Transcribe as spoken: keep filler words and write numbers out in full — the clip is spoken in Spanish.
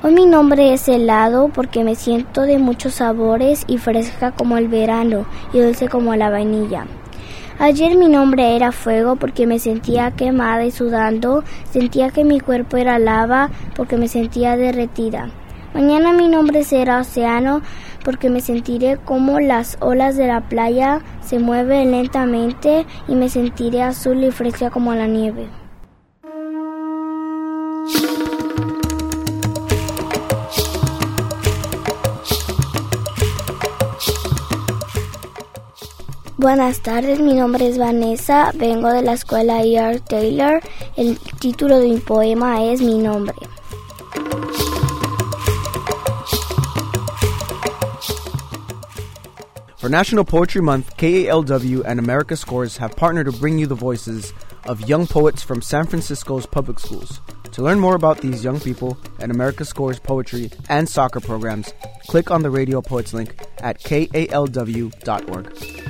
Hoy mi nombre es helado porque me siento de muchos sabores y fresca como el verano y dulce como la vainilla. Ayer mi nombre era fuego porque me sentía quemada y sudando, sentía que mi cuerpo era lava porque me sentía derretida. Mañana mi nombre será océano porque me sentiré como las olas de la playa se mueven lentamente y me sentiré azul y fresca como la nieve. Buenas tardes, mi nombre es Vanessa, vengo de la escuela E R Taylor. El título de mi poema es Mi nombre. For National Poetry Month, K A L W and America Scores have partnered to bring you the voices of young poets from San Francisco's public schools. To learn more about these young people and America Scores poetry and soccer programs, click on the Radio Poets link at K A L W dot org.